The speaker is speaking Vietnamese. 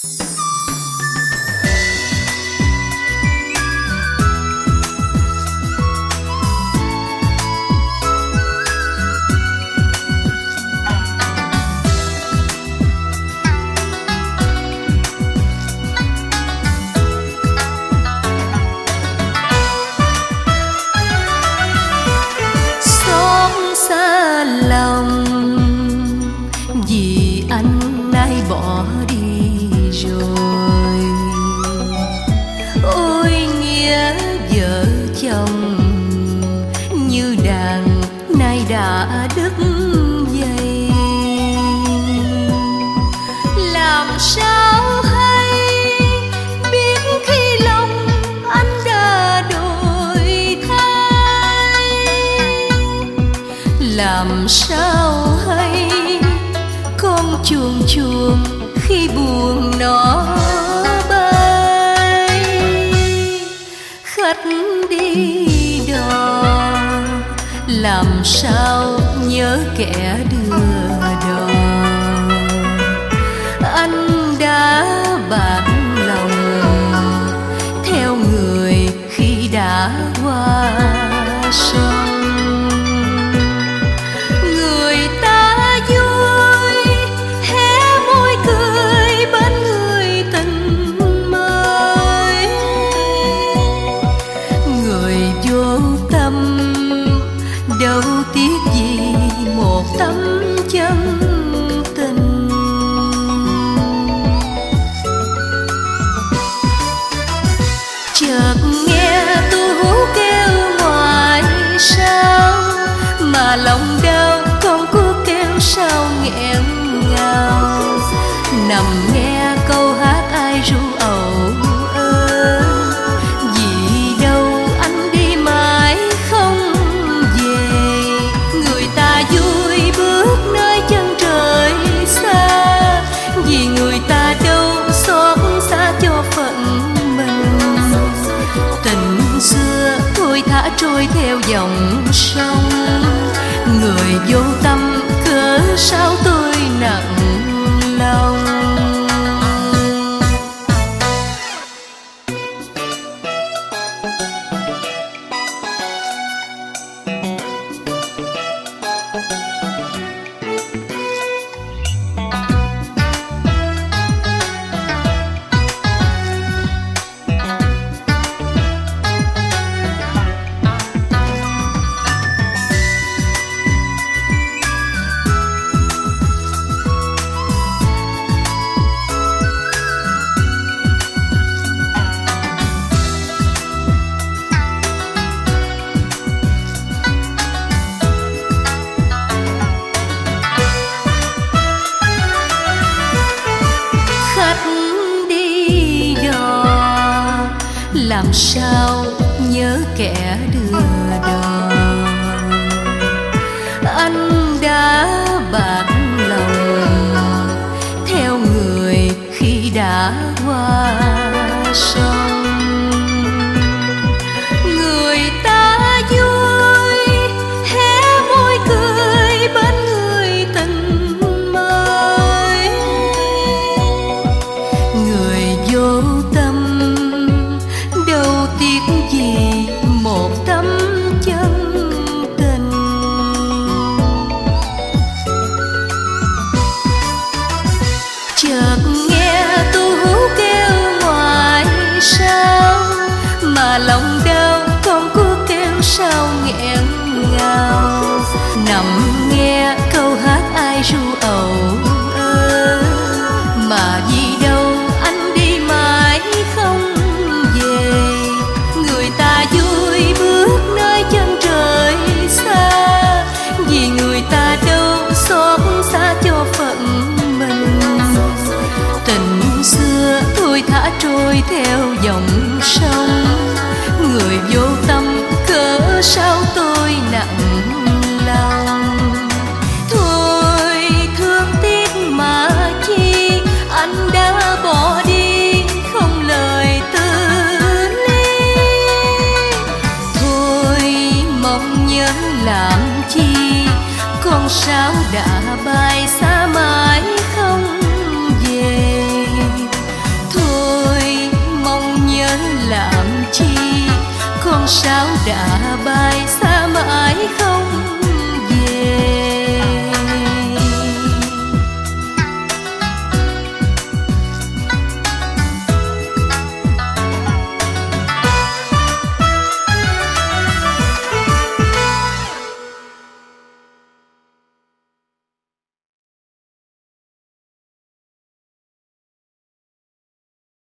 Bỏ đi rồi. Ôi nghĩa vợ chồng như đàn nay đã đứt dây. Làm sao hay biết khi lòng anh đã đổi thay. Làm sao hay con chuồn chuồn khi buồn nó bay. Khách đi đò làm sao nhớ kẻ đưa đò. Anh đã bạc lòng theo người khi đã qua sông. Đâu tiếc gì một tấm chân tình. Chợt nghe tu hú kêu ngoài sao, mà lòng đau con cú kêu sao nghẹn ngào. Nằm nghe câu hát ai ru ẩu ơ, vì đâu anh đi mãi không về. Người ta vui bước nơi chân trời xa, vì người ta đâu xót xa cho phận mình. Tình xưa thôi thả trôi theo dòng sông, người vô tâm cớ sao tôi nặng lòng. Làm sao nhớ kẻ đưa đò. Anh đã bạc lòng theo người khi đã qua sông. Người ta vui hé môi cười bên người tình mới. Người vô tâm đâu tiếc gì một tấm chân tình. Chợt nghe tu hú kêu ngoài sao, mà lòng đau con cú kêu sao nghẹn ngào. Nằm nghe câu hát ai ru ẩu ơ, mà vì đâu anh đi mãi không về. Người ta vui bước nơi chân trời xa, vì người ta đâu xót xa cho phận mình. Tình xưa thôi thả trôi theo dòng sông, người vô tâm cớ sao tôi nặng lòng. Thôi thương tiếc mà chi, anh đã bỏ đi không lời từ ly. Thôi mong nhớ làm chi, con sao đã bay xa mãi không về. sao đã bay xa mãi không